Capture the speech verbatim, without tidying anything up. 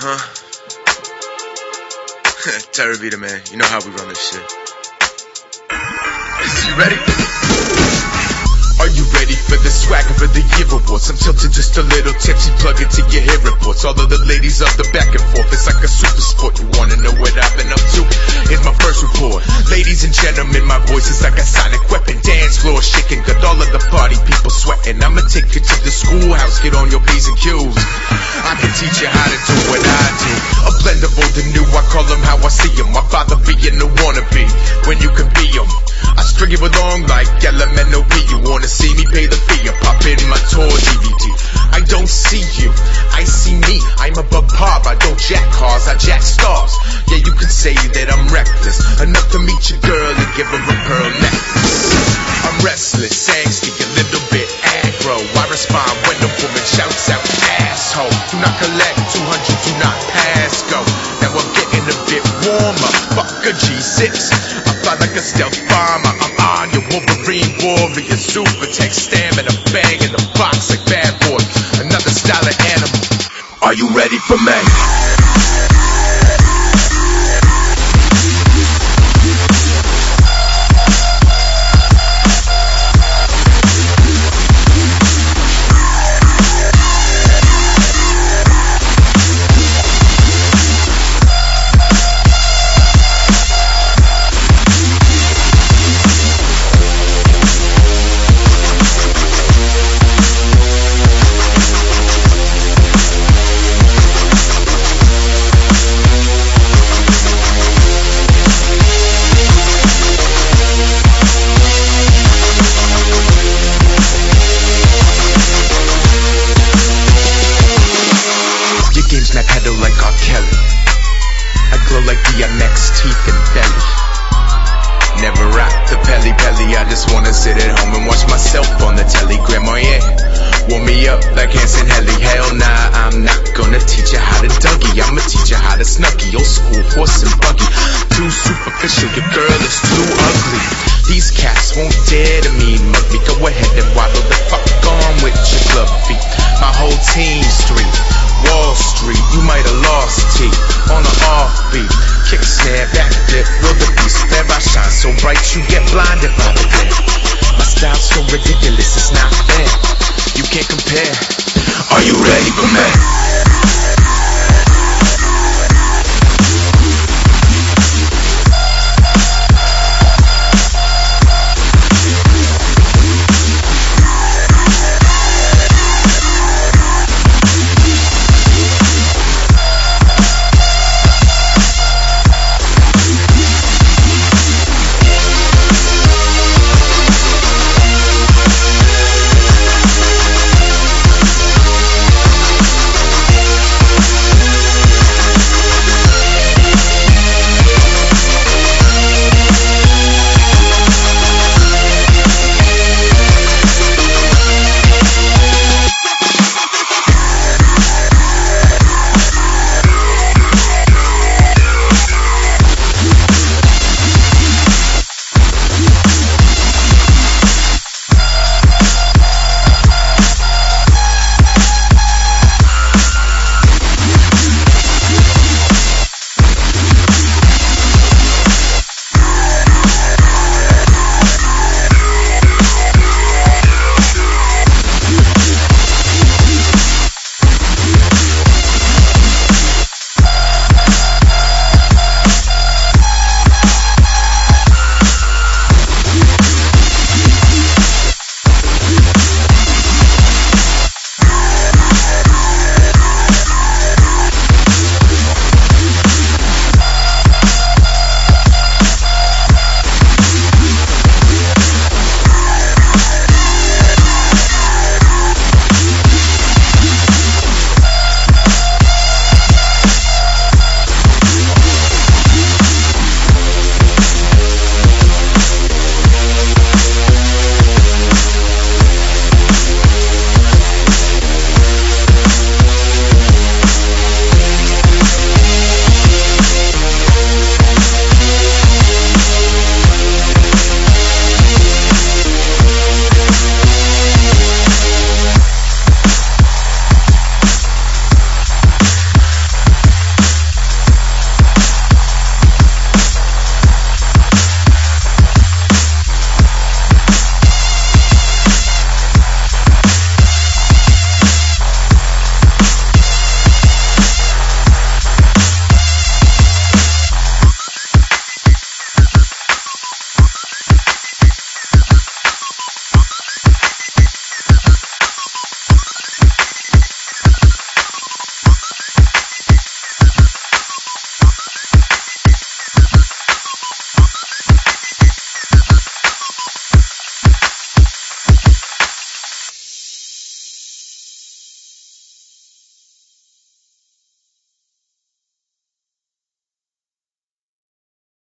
Uh-huh. Terra Vita, man. You know how we run this shit. You ready? Are you ready for the swagger of the year awards? I'm tilted just a little tipsy, plug into your hair reports. All of the ladies of the back and forth, it's like a super sport. You wanna know what I've been up to? Here's my first report. Ladies and gentlemen, my voice is like a sonic weapon. Dance floor shaking, got all of the party people sweating. I'ma take you to the schoolhouse, get on your P's and Q's. I can teach you how to do what I do. A blend of old and new, I call them how I see them. My father being the wannabe, when you can be them. I string it along like L M N O P. You wanna see me, pay the fee, I pop in my tour D V D. I don't see you, I see me. I'm above par, I don't jack cars, I jack stars. Yeah, you can say that I'm reckless, enough to meet your girl and give her a pearl necklace. I'm restless, angsty, a little bit aggro. I respond when the woman shouts out, asshole. Do not collect two hundred, do not pass go. Now I'm getting a bit warmer, fuck a G six. I fly like a stealth bomber, I'm on your Wolverine warrior. Super tech stamina, bang in the box like bad boy. Another style of animal. Are you ready for me? I pedal like R. Kelly. I glow like D M X, teeth and belly. Never rock the pelly pelly. I just wanna sit at home and watch myself on the telegram. Oh yeah, warm me up like Hanson Helly. Hell nah, I'm not gonna teach you how to Dougie. I'ma teach you how to Snuggie. Old school horse and buggy. Too superficial, your girl is too ugly. These cats won't dare to mean mug me. Go ahead and waddle the fuck on with your club feet. My whole team street. Wall Street, you might have lost teeth on an offbeat. Kick, snare, backflip, wildebeest. There I shine so bright you get blinded by the glare. My style's so ridiculous, it's not fair. You can't compare. Are you ready for me?